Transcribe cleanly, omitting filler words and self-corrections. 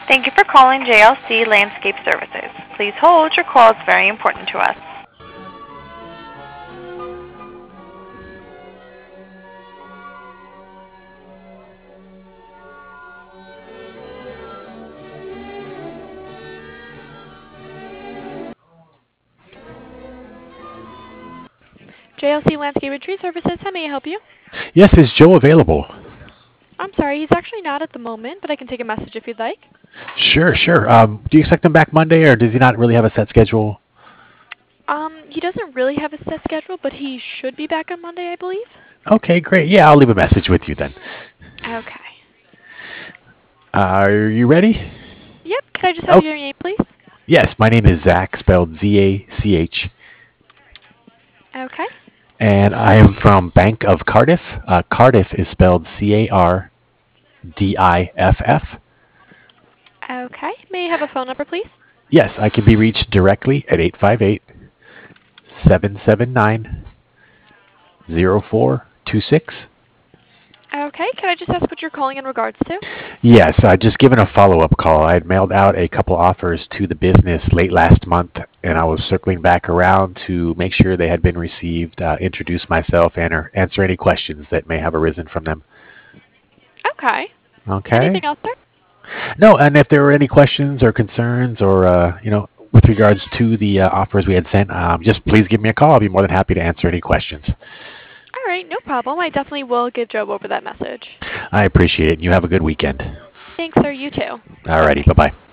Thank you for calling JLC Landscape Services. Please hold. Your call is very important to us. JLC Landscape and Tree Services, how may I help you? Yes, is Joe available? I'm sorry, he's actually not at the moment, but I can take a message if you'd like. Sure, sure. Do you expect him back Monday, or does he not really have a set schedule? He doesn't really have a set schedule, but he should be back on Monday, I believe. Okay, great. Yeah, I'll leave a message with you then. Okay. Are you ready? Yep, could I just have Oh, your name, please? yes. My name is Zach, spelled Z-A-C-H, Okay. and I am from Bank of Cardiff. Cardiff is spelled Cardiff. Okay. May I have a phone number, please? Yes, I can be reached directly at 858-779-0426. Okay. Could I just ask what you're calling in regards to? Yes, I just given a follow-up call. I had mailed out a couple offers to the business late last month, and I was circling back around to make sure they had been received, introduce myself, and or answer any questions that may have arisen from them. Okay. Okay. Anything else, sir? No, and if there were any questions or concerns or, with regards to the offers we had sent, just please give me a call. I'll be more than happy to answer any questions. All right, no problem. I definitely will give Joe over that message. I appreciate it, and you have a good weekend. Thanks, sir. You too. Alrighty, Bye-bye. bye-bye.